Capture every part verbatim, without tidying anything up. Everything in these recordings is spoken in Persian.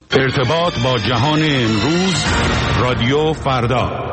ارتباط با جهان امروز، رادیو فردا.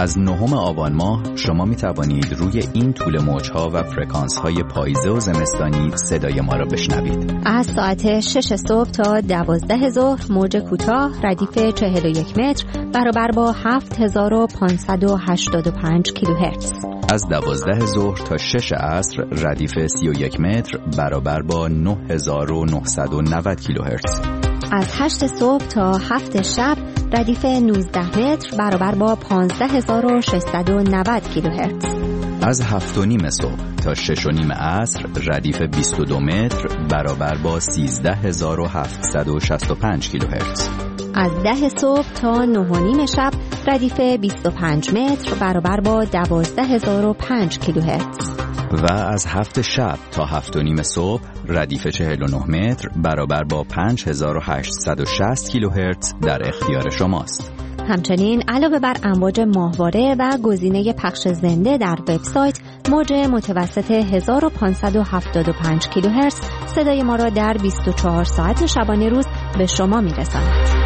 از نهم آبان ماه شما می توانید روی این طول موج‌ها و فرکانس‌های پاییزه و زمستانی صدای ما را بشنوید. از ساعت شش صبح تا دوازده ظهر موج کوتاه ردیف چهل و یک متر برابر با هفت هزار و پانصد و هشتاد و پنج کیلوهرتز. از دوازده ظهر تا شش عصر ردیف سی و یک متر برابر با نه هزار و نهصد و نود کیلوهرتز. از هشت صبح تا هفت شب ردیف نوزده متر برابر با پانزده هزار و ششصد و نود کیلوهرتز. از هفت و نیم صبح تا شش و نیم عصر ردیف بیست و دو متر برابر با سیزده هزار و هفتصد و شصت و پنج کیلوهرتز. از ده صبح تا نه و نیم شب ردیف بیست و پنج متر برابر با دوازده هزار و پنج کیلوهرتز. و از هفت شب تا هفت و نیم صبح ردیف چهل و نه متر برابر با پنج هزار و هشتصد و شصت کیلوهرتز در اختیار شماست. همچنین علاوه بر امواج ماهواره و گزینه پخش زنده در وبسایت، موج متوسط هزار و پانصد و هفتاد و پنج کیلوهرتز صدای ما را در بیست و چهار ساعت شبانه روز به شما می‌رساند.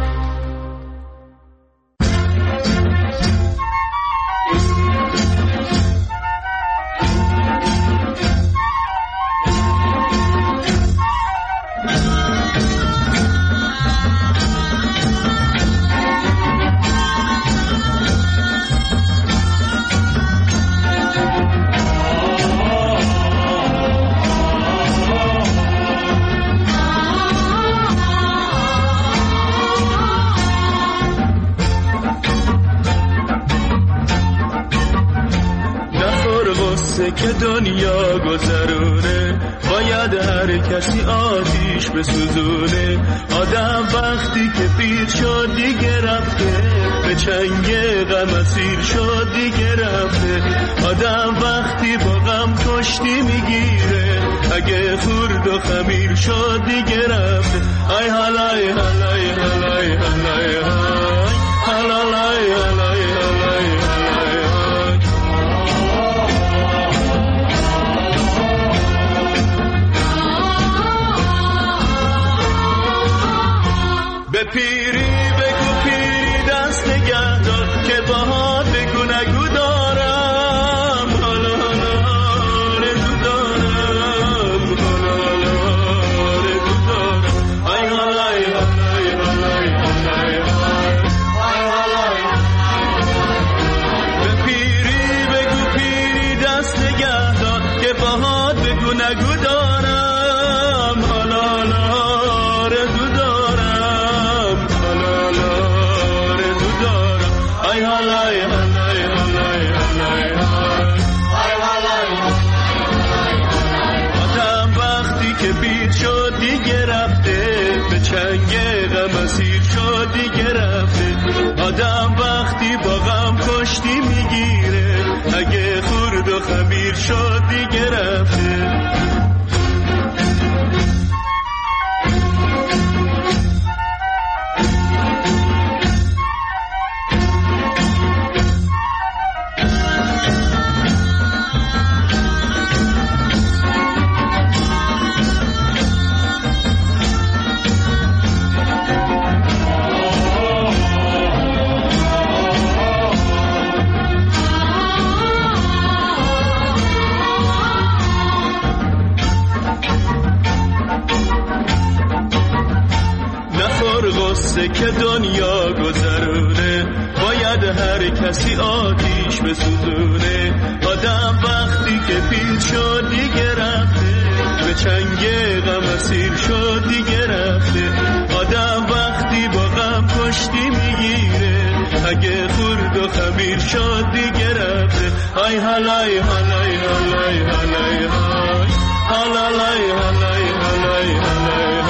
که دنیا گذرونه باید هر کسی آتیش بسوزونه. آدم وقتی که پیر شد دیگه رفته، به چنگ غم اسیر شد دیگه رفته. آدم وقتی با غم کشتی میگیره، اگه خورد و خمیر شد دیگه رفته. ای حالای حالای حالای حالای حالای حالای به پیری بگو پیری دست نگه دار که باهات بگو نگو دارم. حالا حالا آرزو دارم، حالا حالا آرزو دارم. ای حالای حالای حالای حالای حالای. به پیری بگو پیری دست نگه دار که باهات بگو نگو دارم. حالا حالا آرزو دارم، ای حالای حالای حالای حالای. آدم وقتی که بید شد دیگه رفته، به چنگ غم اسیر شد دیگه رفته. آدم وقتی با غم کشتی میگیره، اگه خورد و خمیر شد دیگه رفته. که دنیا گذرونه باید هر کسی آتیش بسوزونه. آدم وقتی که پیر شد دیگه رفته، به چنگ غم اسیر شد دیگه رفته. آدم وقتی با غم کشتی میگیره، اگه خورد و خمیر شد دیگه رفته. ای حالای حالای حالای حالای حالای حالای حالای حالای.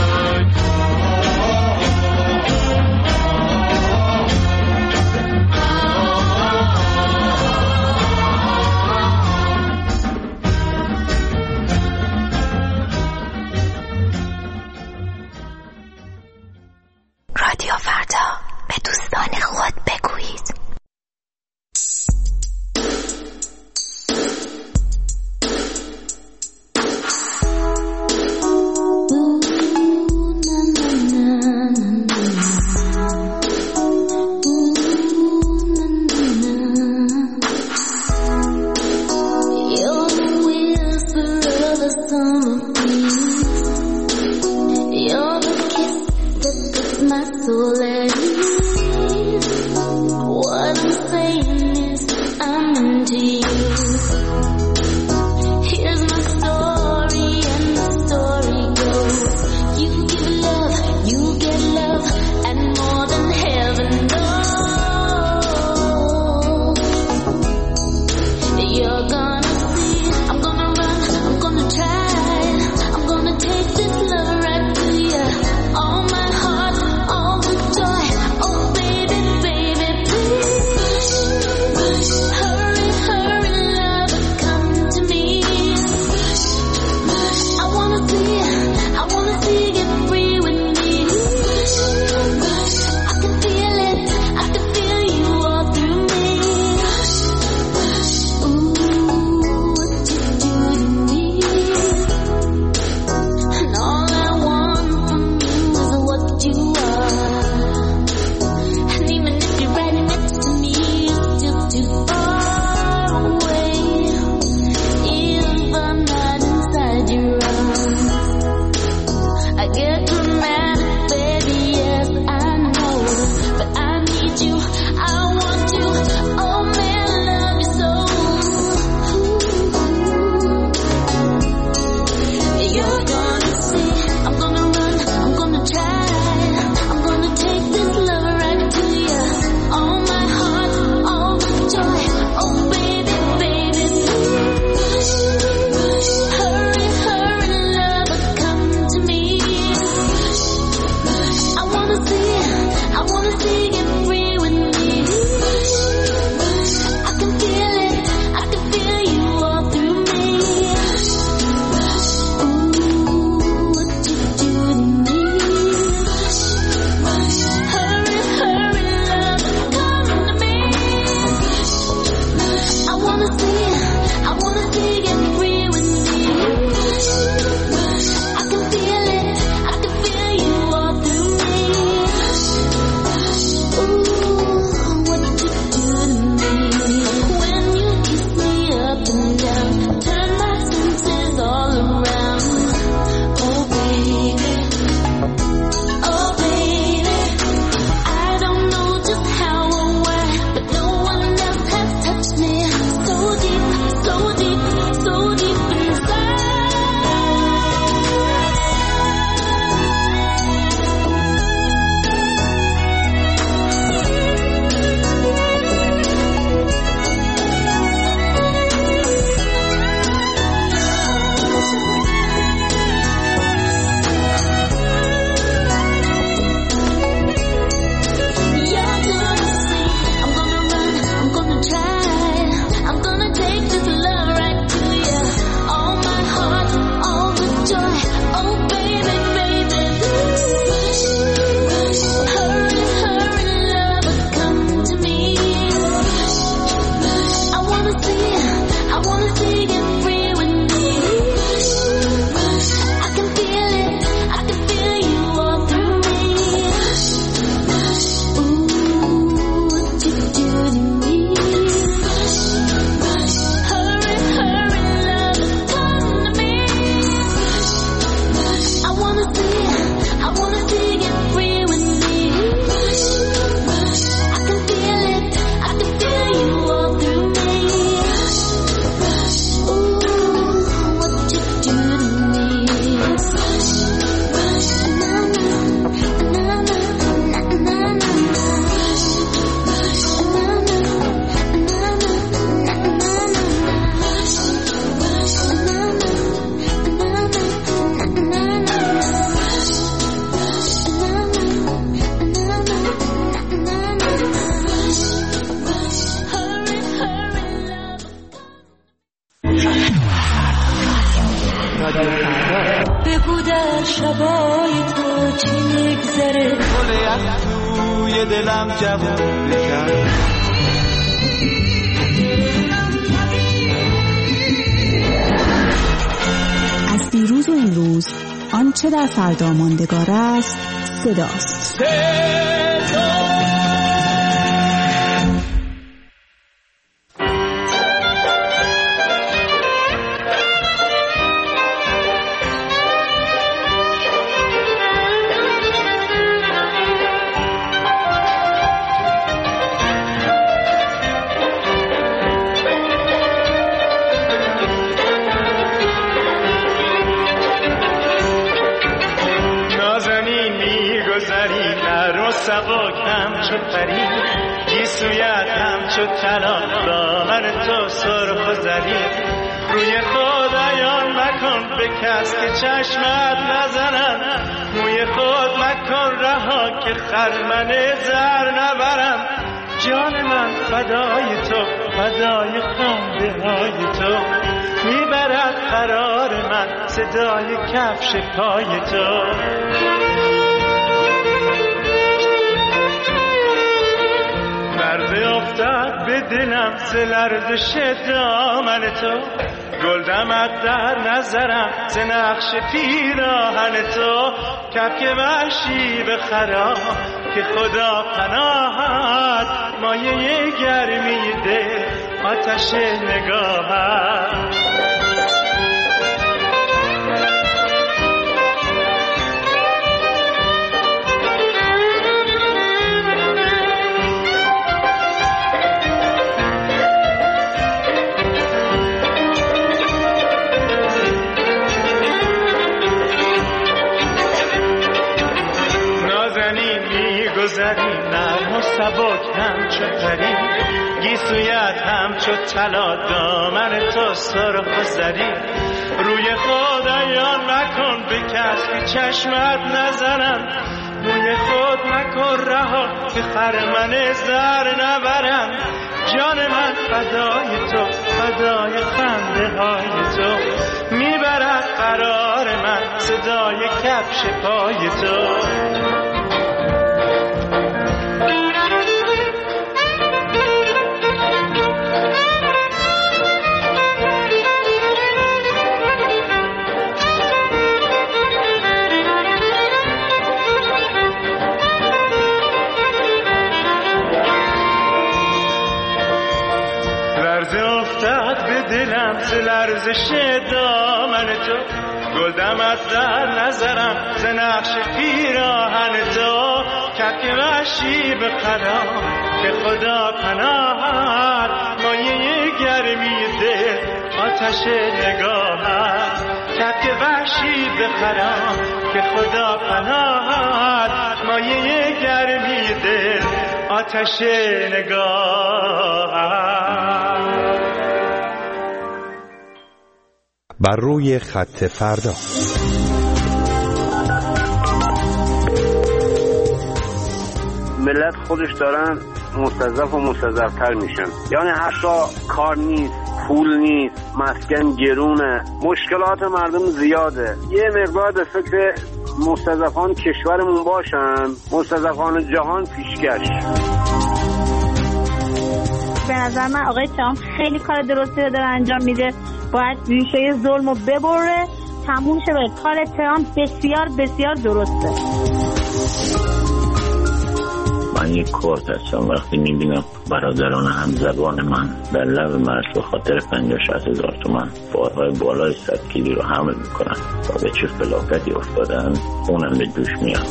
رادیو فردا، به دوستان خود بگویید. بگو در شبای تو چی میگذره گله از توی دلم جوون بکن از دیروز و امروز آنچه در فردا ماندگار است صداست. صدا سبک همچو پری گیسویت همچو طلا دامن تو سرخ و زرید روی خود عیان مکن به کس که چشمت نزنم موی خود مکن رها که خرمن زر نبرم جان من فدای تو فدای خنده های تو میبرد قرار من صدای کفش پای تو لرزه افتاد به دلم ز لرزش دامن تو گل دمد در نظرم ز نقش پیراهن تو کفک وحشی به خراب که خدا پناهت مایه گرمی دل آتش نگاهت گذری نرم و سبک همچو پری گیسویت همچو طلا دامن تو سرخ و زری روی خود عیان مکن به کس که چشمت نزنم روی خود مکن رها که خرمن زر نبرم جان من فدای تو فدای خنده های تو میبرد قرار من صدای کفش پای تو دلم ز لرزش دامن تو گل دمد در نظرم ز نقش پیراهن تو کفک وحشی به قرار که خدا پناهت مایه گرمی دل آتش نگاهت کفک وحشی به قرار که خدا پناهت مایه گرمی دل آتش نگاهت بر روی خط فردا. ملت خودش دارن مستضعف و مستضعفتر میشن، یعنی حتی کار نیست، پول نیست، مسکن گرونه، مشکلات مردم زیاده. یه مقدار به فکر مستضعفان کشورمون باشن، مستضعفان جهان پیشکش. به نظر من آقای ترامپ خیلی کار درستی رو داره انجام میده، باید ریشه ظلم رو ببره، تموم شه. کار ترامپ بسیار بسیار درسته. من یک کورت هستم، وقتی میبینم برادران همزبان من در لب مرز به خاطر پنجاه شصت هزار تومن بارهای بالای صد کیلو رو حمل میکنن و به چه فلاکتی افتادن، اونم به جوش میاد.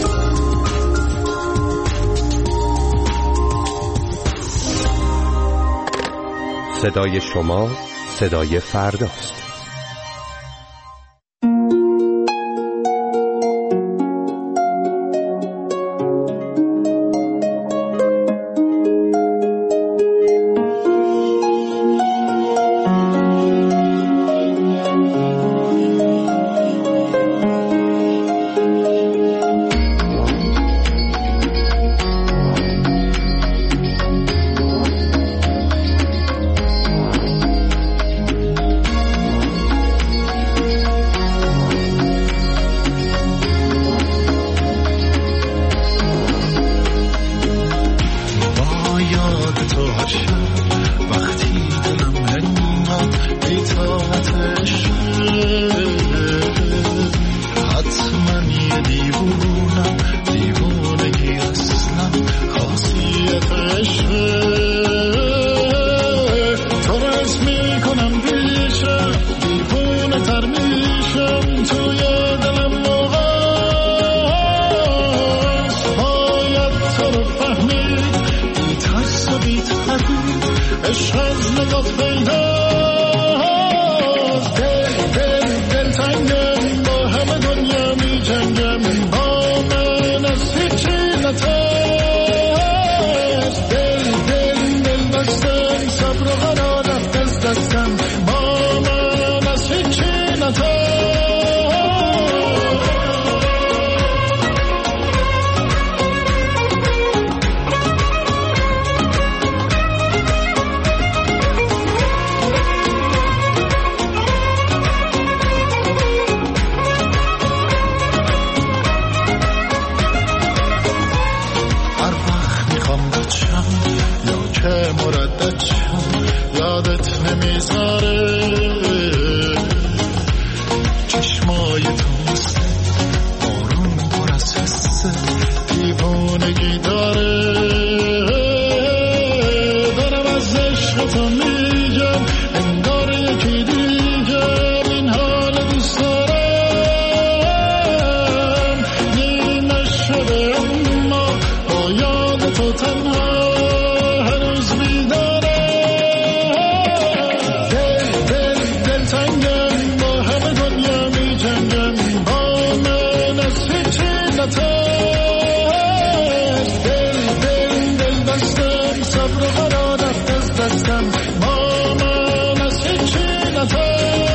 صدای شما صدای فرداست. Time چشمای تو مثل بارون پر از حسه دیوانگی داره دارم از عشق تو میگم انگار یکی دیگه این حال دوست دارم نیمه شده اما با یاد تو تنها هنوز بیداره دل دل دل تنگم با همه دنیا می جنگم با من از هیچی نترس دل دل دل بستم صبر و قرار رفت از دستم با من از هیچی نترس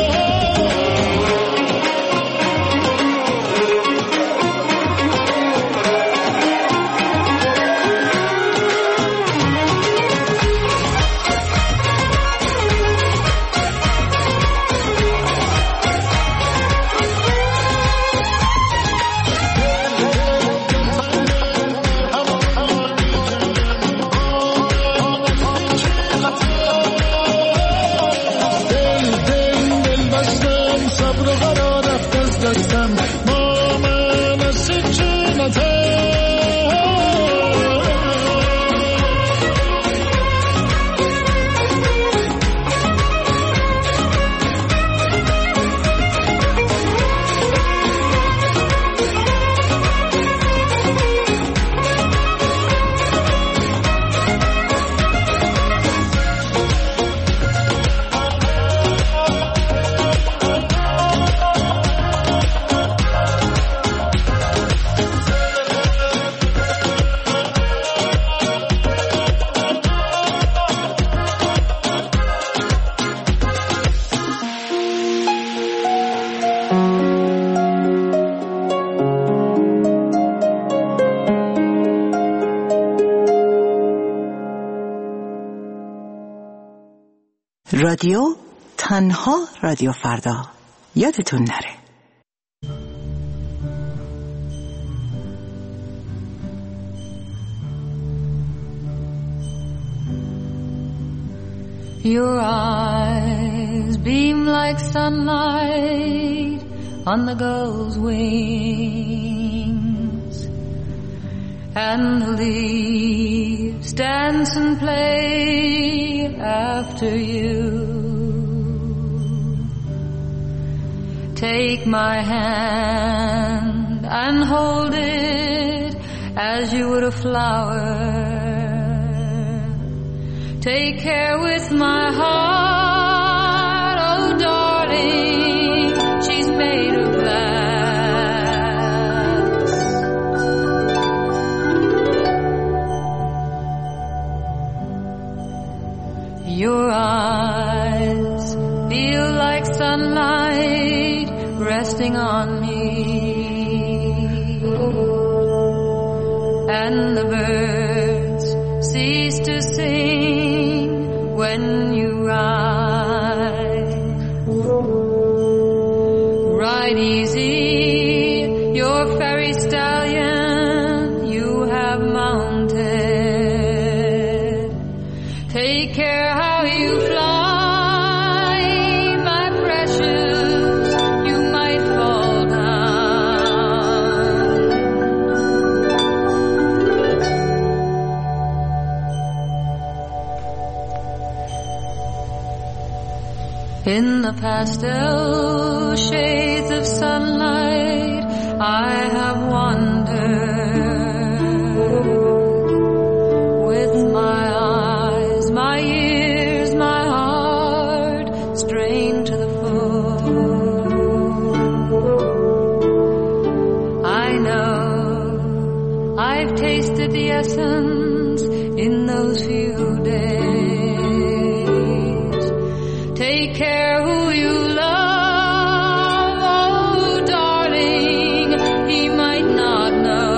رادیو تنها رادیو فردا یادتون نره. Your eyes beam like sunlight on the gull's wings, and the leaves dance and play after you. Take my hand and hold it as you would a flower. Take care with my heart, oh darling, she's made of glass. Your eyes feel like sunlight resting on me, and the birds cease to sing when you ride. Ride easy, your fairy stallion you have mounted. Take care how you fly, my precious, you might fall down. In the pastel shades of sunlight I have wandered, with my eyes, my ears, my heart strained to the full. I know I've tasted the essence in those few days. Take care who you love, oh darling, he might not know.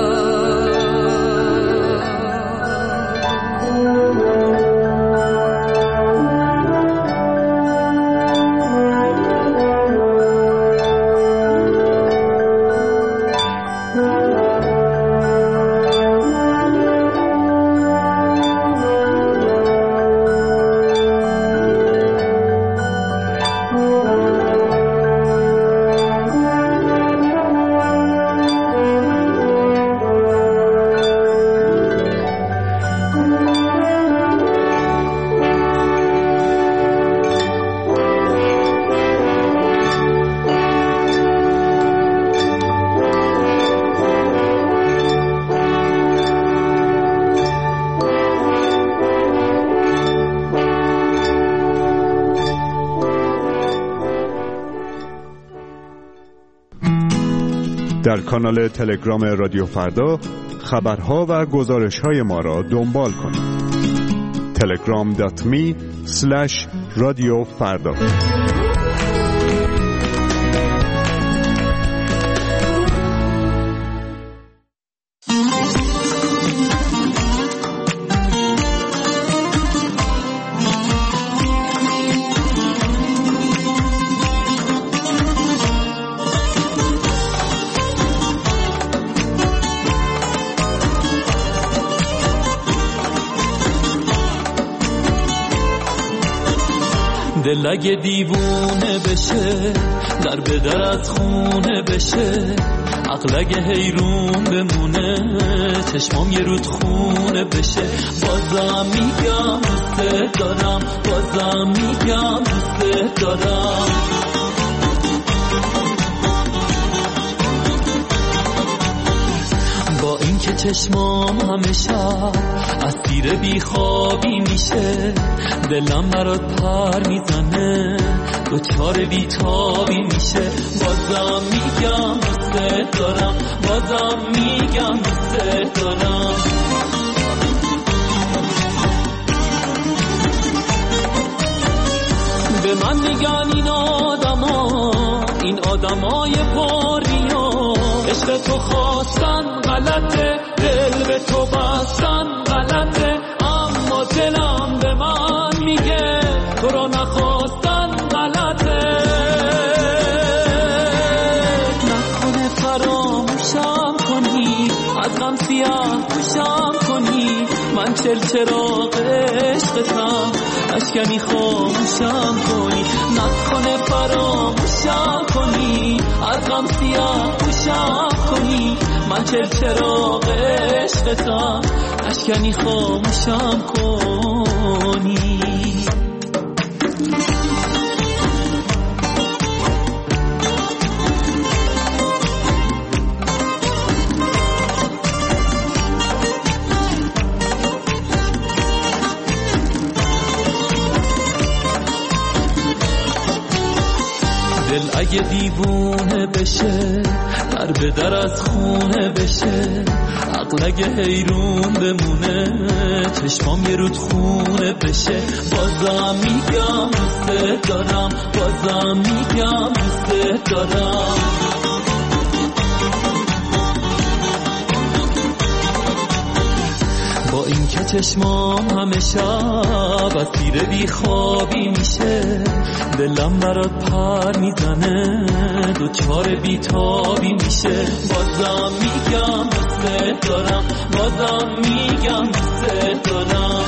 در کانال تلگرام رادیو فردا خبرها و گزارش‌های ما را دنبال کنید. تلگرام دات می اسلش رادیو فردا. دل اگه دیوونه بشه، در به در از خونه بشه، عقل اگه حیرون بمونه، چشمام یه رود خونه بشه. بازم میگم دوست دارم، بازم میگم دوست دارم. با اینکه چشمام همه شب اسیر بیخوابی میشه، دلم برات پر میزنه، دوچار بیتابی میشه. بازم میگم دوست دارم، بازم میگم دوست دارم. به من میگن این آدما، این آدمای پریا، عشق تو خواستن غلطه، دل به تو بستن غلطه، اما دلم به من میگه تو رو نخواستن غلطه. نکنه فراموشم کنی، از غم سیاه پوشم کنی، من چل چراغ عشقتم، اشکنی خاموشم کنی. نکنه فراموشم کنی، از غم سیاه پوشم کنی، من چل چراغ عشقتم، اشکنی خاموشم کنی. دل اگه دیوونه بشه، در به در از خونه بشه، عقل اگه حیرون بمونه، چشمام یه رود خونه بشه. بازم میگم دوست دارم، بازم میگم دوست دارم. با این که چشمام همه شب اسیر بیخوابی میشه، دلم برات پر میزنه، دوچار بیتابی میشه. بازم میگم دوست دارم، بازم میگم دوست دارم.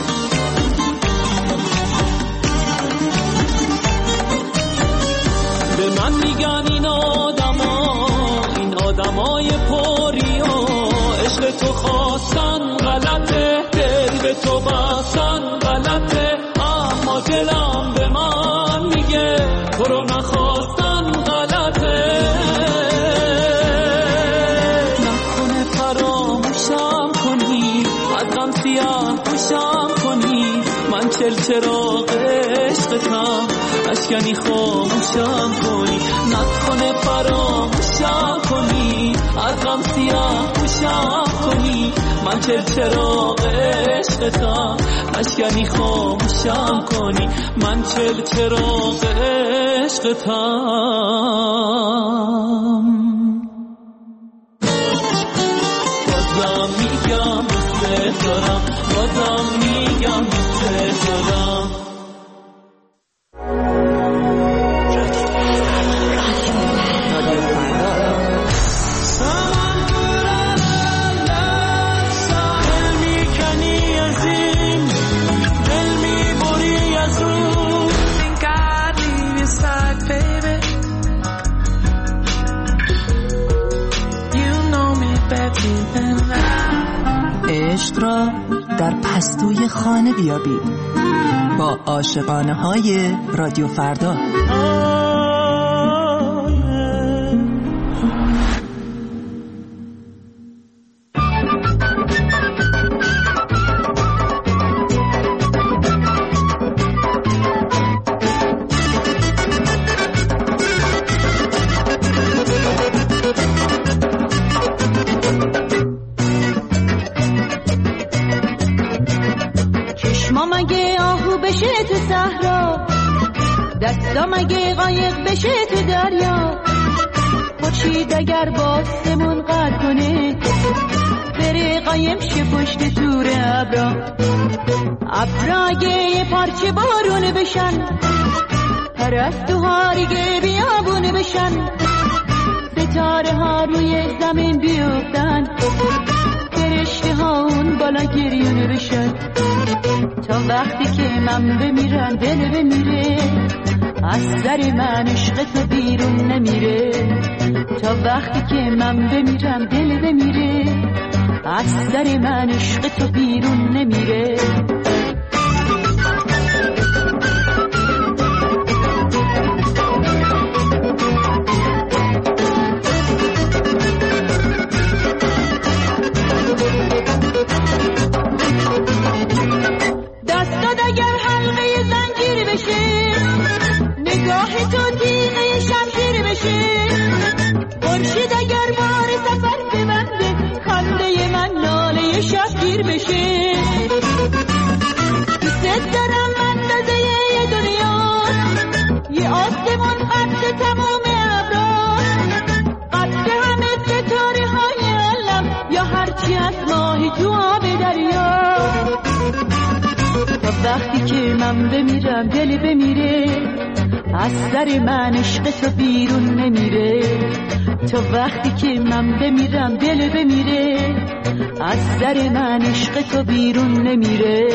به من میگن این آدما، این آدمای پریا، عشق تو خواستن غلطه، دل به تو بستن غلطه، اما دلم به من میگه تو رو نخواستن غلطه. نکنه فراموشم کنی، از غم سیاه پوشم کنی، من چل چراغ عشقتم، اشکنی خاموشم کنی. نکنه فراموشم کنی، از غم سیاه پوشم کنی، من چل چراغ عشقتم، اشکنی خاموشم کنی، من چل چراغ عشقتم. بازم میگم دوست دارم، بازم میگم دوست دارم. عشق را در پستوی خانه بیابید با عاشقانه های رادیو فردا. اگه قایق بشه تو دریا، خورشید اگر باسمون قد کنه، بره قایم شه پشت تور ابرا. ابرا اگه یه پارچه بارون بشن، پرستوها دیگه بیابون بشن، ستاره ها روی زمین بیفتن، فرشته ها اون بالا گریونه بشن. تا وقتی که من بمیرم دل بمیره، از سر من عشق تو بیرون نمیره. تا وقتی که من بمیرم دل بمیره، از سر من عشق تو بیرون نمیره. دستات اگر حلقه زنجیر بشه، نگاه تو تیغه شمشیر بشه، خورشید اگر بار سفر ببنده، خنده من ناله شبگیر بشه. دوست دارم اندازه یه دنیا، یه آسمون قد تمام ابرا، قد همه ستاره های عالم، یا هرچی از ماهی تو آب دریا. تا وقتی که من بمیرم دل بمیره، از سر من عشق تو بیرون نمیره. تا وقتی که من بمیرم دل بمیره، از سر من عشق تو بیرون نمیره.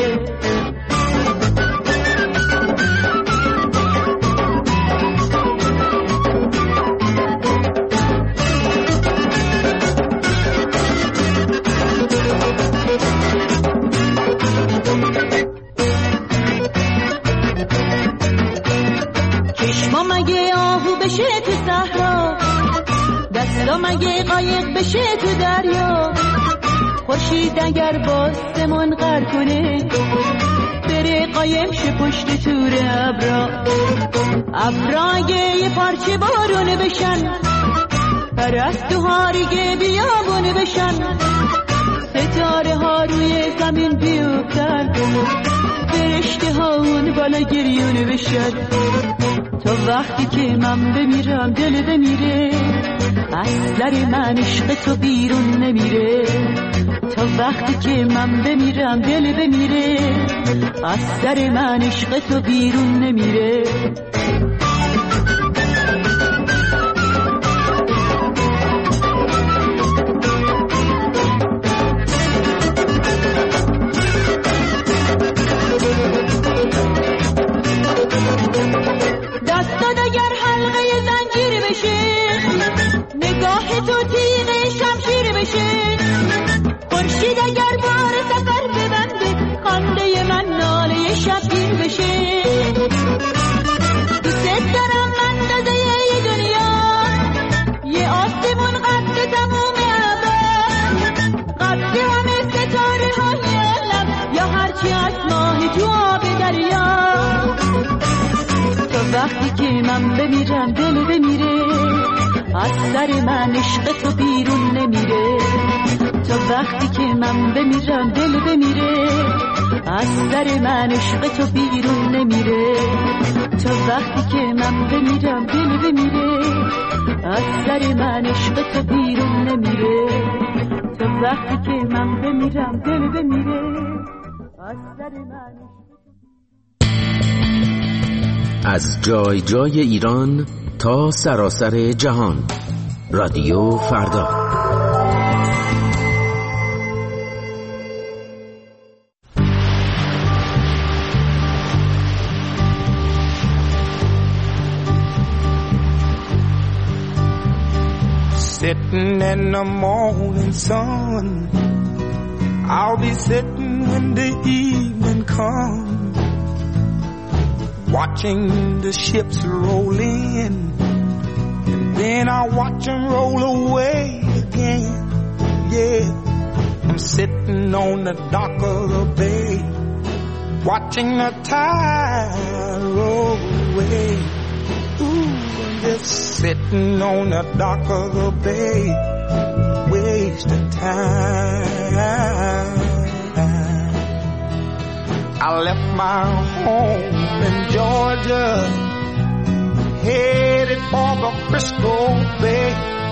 چشمام اگه آهو بشه تو صحرا، دستام اگه قایق بشه تو دریا، خورشید اگر باسمون غر کنه، بره قایم شه پشت تور ابرا. ابرا اگه یه پارچه بارون بشن، پرستوها دیگه بیابون بشن، ستاره ها روی زمین بیفتن، فرشته ها اون بالا گریونه بشن. تا وقتی که من بمیرم دل بمیره، از سر من عشق تو بیرون نمیره. تا وقتی که من بمیرم دل بمیره، از سر من عشق تو بیرون نمیره. دستات اگر حلقه زنجیر بشه، نگاه تو تیغه شمشیر بشه، خورشید اگر بار سفر ببنده، خنده من ناله شبگیر بشه. دوست دارم اندازه یه دنیا، یه آسمون قد تموم ابرا، قد همه ستاره های عالم، یا هرچی از ماهی تو آب دریا. تا وقتی که من بمیرم دل بمیره، از سر من عشق تو بیرون نمیره. تا وقتی که من بمیرم دل بمیره، از سر من عشق تو بیرون نمیره. تا وقتی که من بمیرم دل بمیره، از سر من عشق تو بیرون نمیره. تا وقتی که من بمیرم دل بمیره، از سر من. از جای جای ایران تا سراسر جهان، رادیو فردا. Sitting in the morning sun, I'll be sitting when the evening comes, watching the ships roll in, and then I'll watch them roll away again. Yeah, I'm sitting on the dock of the bay, watching the tide roll away. Ooh, I'm just sitting on the dock of the bay, wasting time. I left my home in Georgia headed for the Frisco Bay.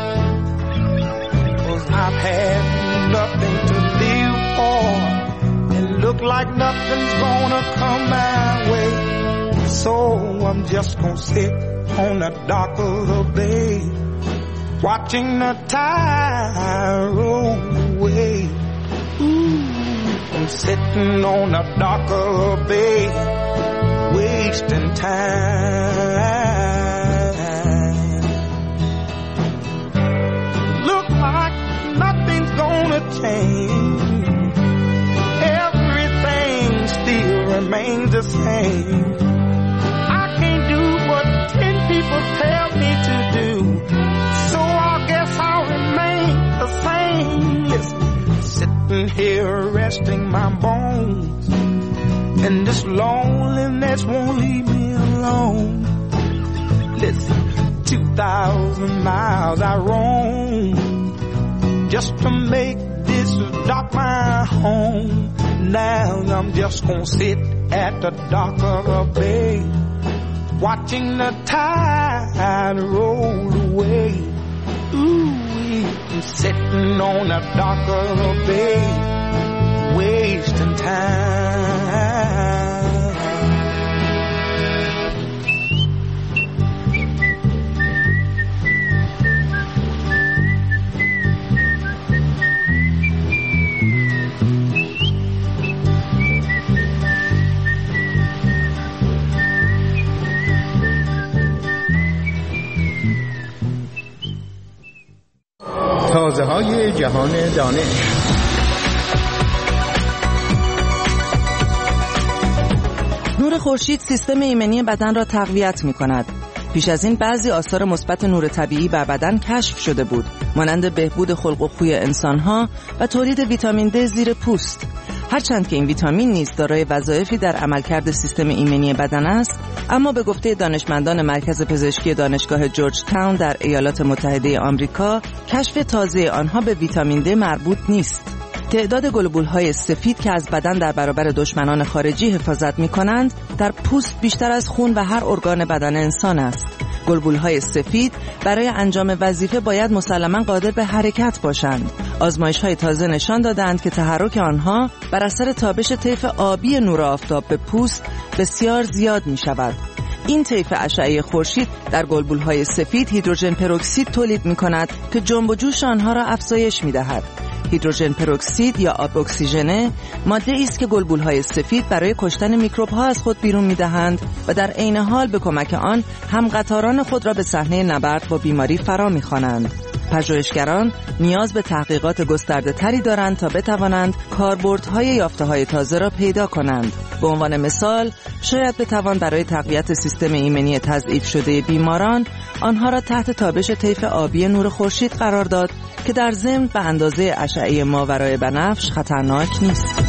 'Cause I've had nothing to live for, and look like nothing's gonna come my way. So I'm just gonna sit on the dock of the bay, watching the tide roll away. Ooh, I'm sitting on the dock of the bay, wasting time. Look like nothing's gonna change, everything still remains the same. I can't do what ten people tell me to do, so I guess I'll remain the same. Listen, sitting here resting my bones, and this loneliness won't leave me alone. Listen, two thousand miles I roam just to make this dock my home. Now I'm just gonna sit at the dock of the bay, watching the tide roll away. Ooh, I'm sitting on the dock of the bay, wasting time. تازه های جهان دانش. نور خورشید سیستم ایمنی بدن را تقویت می کند. پیش از این بعضی آثار مثبت نور طبیعی بر بدن کشف شده بود، مانند بهبود خلق و خوی انسانها و تولید ویتامین د زیر پوست. هرچند که این ویتامین نیز دارای وظایفی در عملکرد سیستم ایمنی بدن است، اما به گفته دانشمندان مرکز پزشکی دانشگاه جورج تاون در ایالات متحده آمریکا، کشف تازه آنها به ویتامین د مربوط نیست. تعداد گلبول‌های سفید که از بدن در برابر دشمنان خارجی حفاظت می‌کنند، در پوست بیشتر از خون و هر ارگان بدن انسان است. گلبول‌های سفید برای انجام وظیفه باید مسلماً قادر به حرکت باشند. آزمایش‌های تازه نشان دادند که تحرک آنها بر اثر تابش طیف آبی نور آفتاب به پوست بسیار زیاد می‌شود. این طیف اشعه خورشید در گلبول‌های سفید هیدروژن پروکسید تولید می‌کند که جنب و جوش آنها را افزایش می‌دهد. هیدروژن پروکسید یا آب اکسیژنه ماده‌ای است که گلبول‌های سفید برای کشتن میکروب‌ها از خود بیرون می‌دهند و در عین حال به کمک آن هم قطاران خود را به صحنه نبرد با بیماری فرا می‌خوانند. پژوهشگران نیاز به تحقیقات گسترده‌تری دارند تا بتوانند کاربردهای یافته‌های تازه را پیدا کنند. به عنوان مثال، شاید بتوان برای تقویت سیستم ایمنی تضعیف شده بیماران آنها را تحت تابش طیف آبی نور خورشید قرار داد که در ضمن به اندازه اشعه ماورای بنفش خطرناک نیست.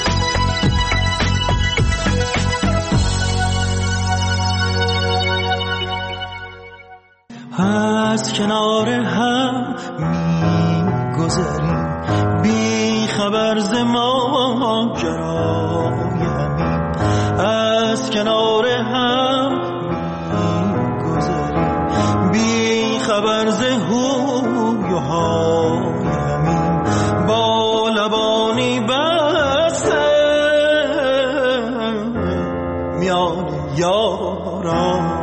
از کنار هم می‌گذریم بی خبر ز ماجرای همین، از کنار هم می‌گذریم بی خبر ز هوی و های همین، با لبانی بسته میان یاران،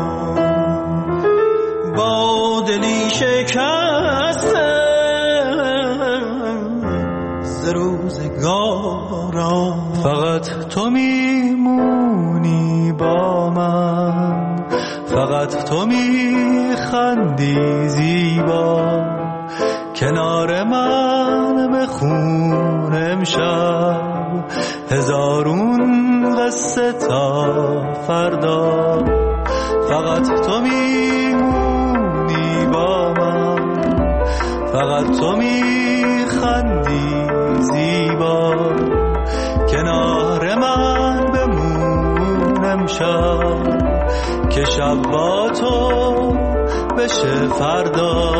با دلی شکسته ز روزگاران. فقط تو میمونی با من، فقط تو میخندی زیبا، کنار من بخون امشب هزارون قصه تا فردا. فقط تو میمونی با من، فقط تو میخندی زیبا، کنار من بمون امشب که شب با تو بشه فردا.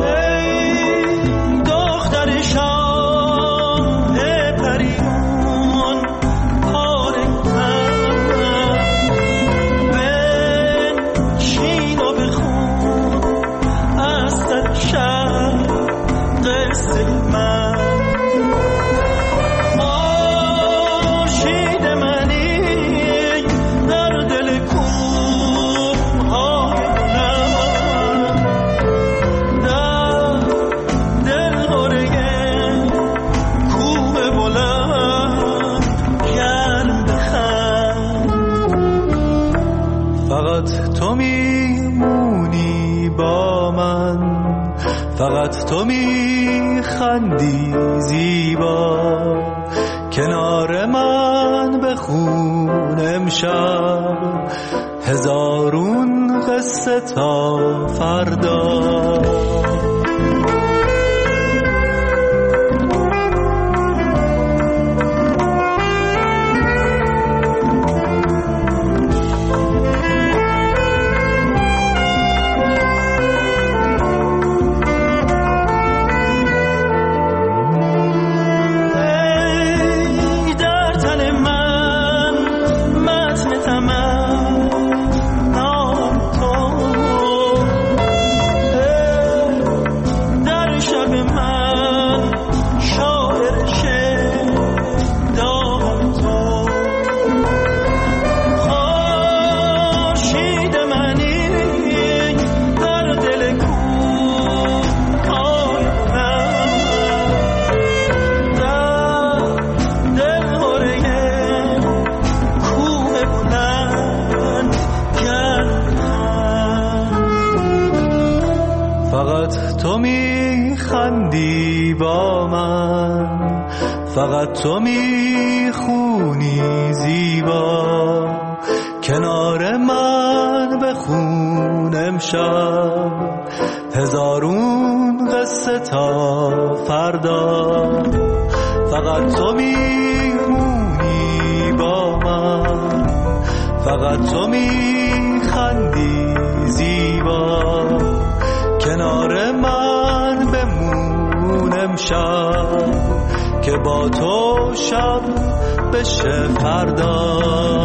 ای دختر شاه پریون پاره من، بنشین و بخون فقط تو میخندی زیبا، کنار من بخون امشب هزارون قصه تا فردا. فقط تو میخونی زیبا، کنار من بخون امشب هزارون قصه تا فردا. فقط تو میمونی با من، فقط تو میخندی زیبا، کنار من بمون امشب که با تو شب بشه فردا.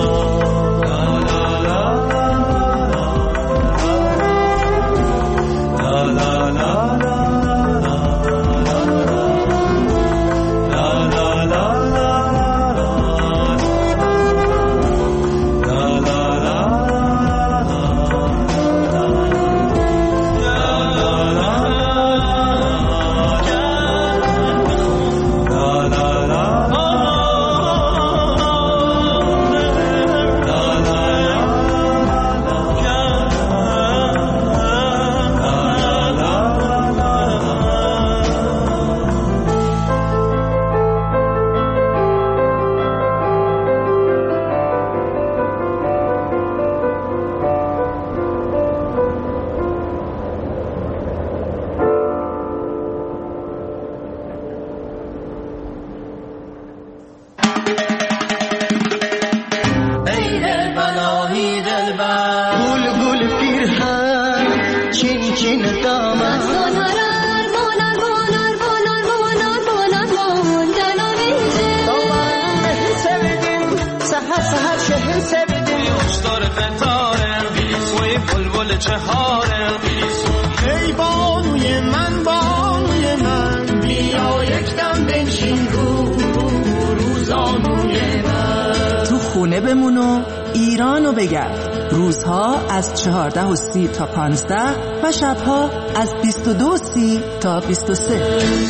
ای بانوی من بانوی من بیا یکدم بنشین رو روزانوی من. تو خونه بمون و ایرانو بگرد. روزها از چهارده و سی تا پانزده و شبها از بیست و دو و سی تا بیست و سه.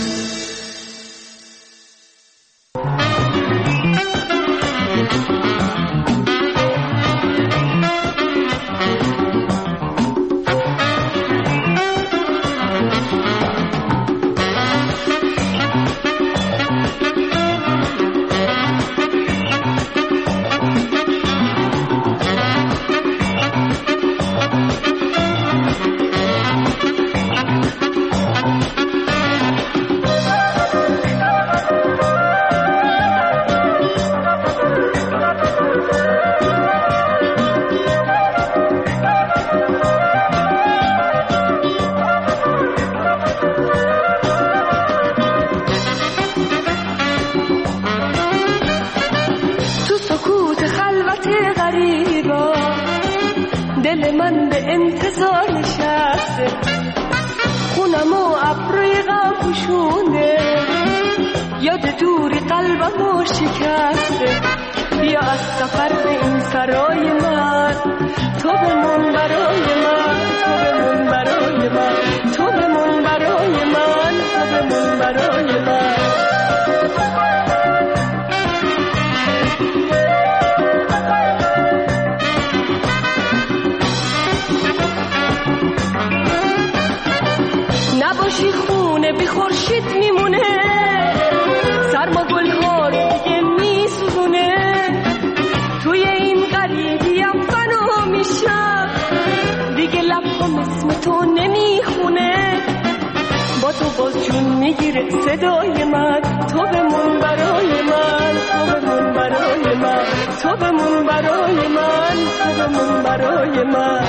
دل من به انتظار نشسته، خونم و ابروی غم پوشونده، یاد دوری قلبم شکسته. بیا از سفر به این سرای من، تو بمون برای من، تو بمون برای من، تو بمون برای من، تو بمون برای من. نباشی خونه بی خورشید میمونه، سرما گل‌ها رو دیگه میسوزونه، توی این غریبیم فنا میشم، دیگه لب‌هام اسم تو نمیخونه، با تو باز جون میگیره صدای من، تو بمون برای من، تو بمون برای من، تو بمون برای من، تو بمون برای من.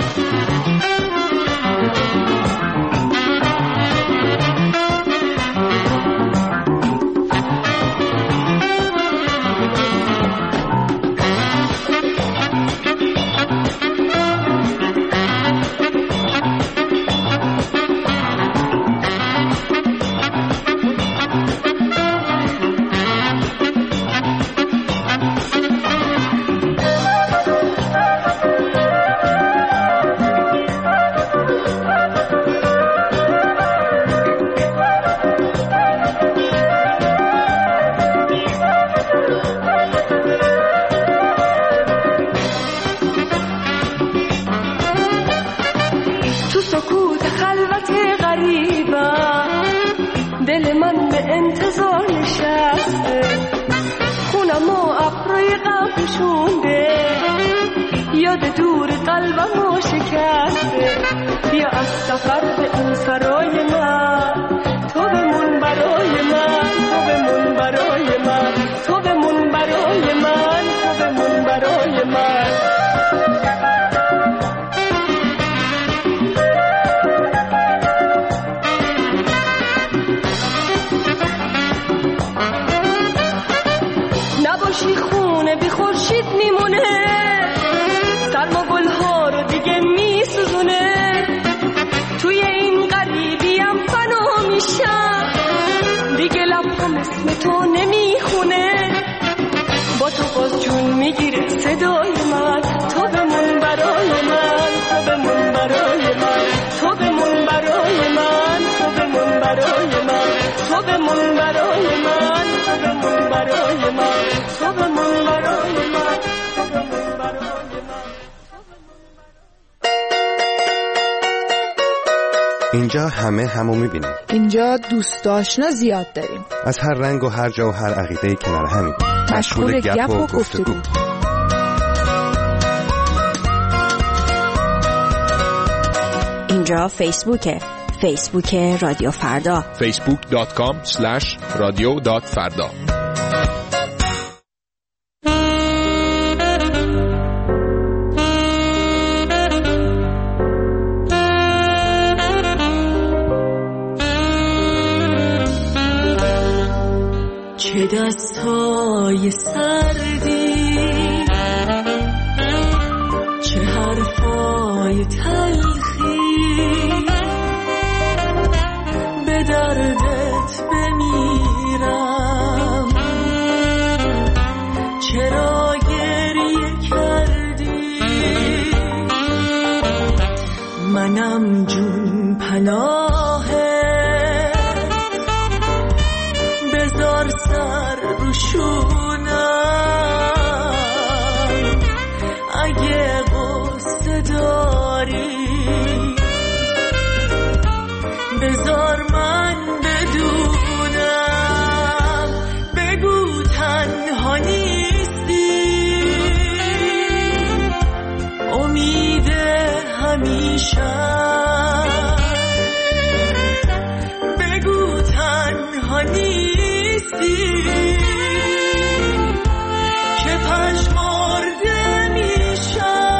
اینجا همه همو میبینیم. اینجا دوست آشنا زیاد داریم. از هر رنگ و هر جا و هر عقیده‌ای کنار همیم. مشغول گپ و گفتگو. اینجا فیسبوکه. فیسبوک رادیو فردا. فیسبوک دات کام اسلش رادیو دات فردا. چه دستای سردی، چه حرفای تلخی، به دردت بمیرم، چرا گریه کردی، منم جون پناهه، بذار سر رو شونم، اگه غصه داری بذار من بدونم، بگو تنها نیستی، امید همیشه، بگو تنها نیستی که پژمرده میشم.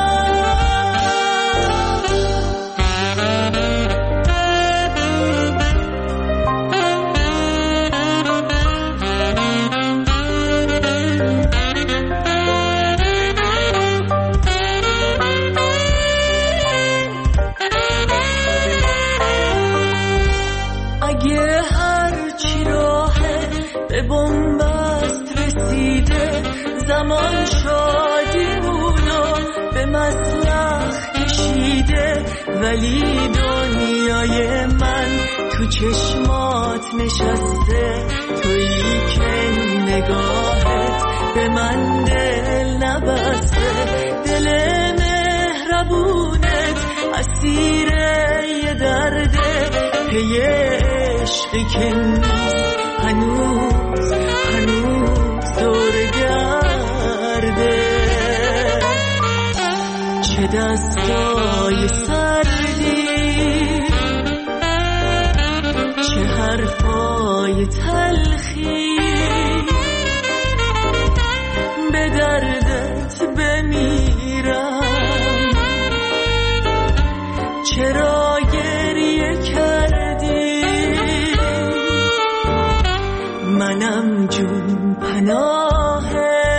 اگه هرچی راهه به بنبست رسیده، زمان شادیمونو به مسلخ کشیده، ولی دنیای من تو چشمات نشسته، تویی که نگاهت به من دل نبسته، دل مهربونت اسیر یه درده، پی عشقی که نیست هنوز هنوز دور گرده. چه دستای سردی، چه حرفای تلخی، به دردت بمیرم. چرا گریه کردی؟ منم جون پناهت،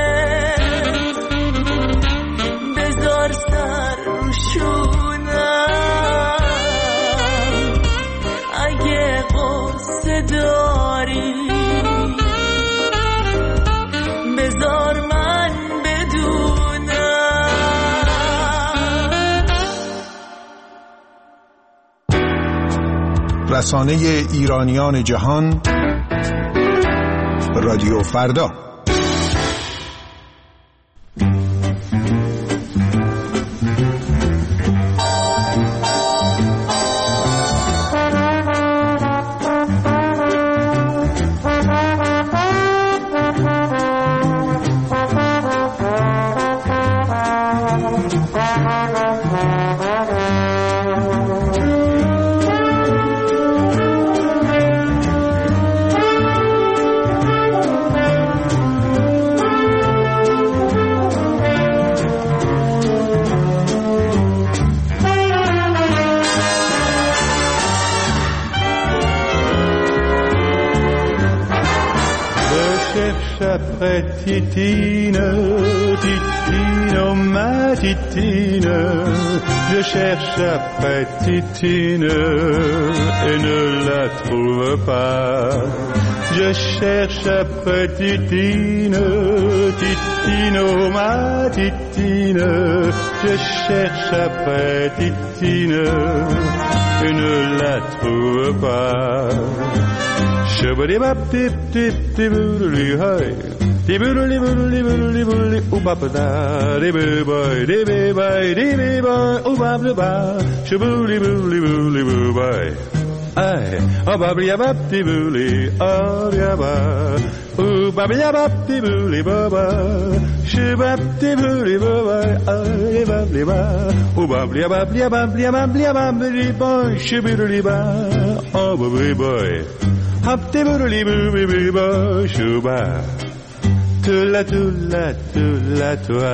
بذار سر رو شونم. اگه قصه داری بذار من بدونم. رسانه ایرانیان جهان، رادیو فردا. Titine, Titine, ma Titine, je cherche après Titine et ne la trouve pas. Je cherche après Titine, Titine, ma Titine, je cherche après Titine et ne la trouve pas. Shabba-dee-bap, dip-dip-dip-dip-dip-dip-dip-dip. Dibuli buli buli buli ubabda dibi boy dibi boy dibi boy ubabda shibuli buli buli boy ay ubabya bap dibuli abya ba ubabya bap dibuli baba shibap dibuli baba ay babli ba ubabya babya babya babya babli boy shibuli ba ubabli boy hap dibuli buli boy shuba Tula tula tula tula.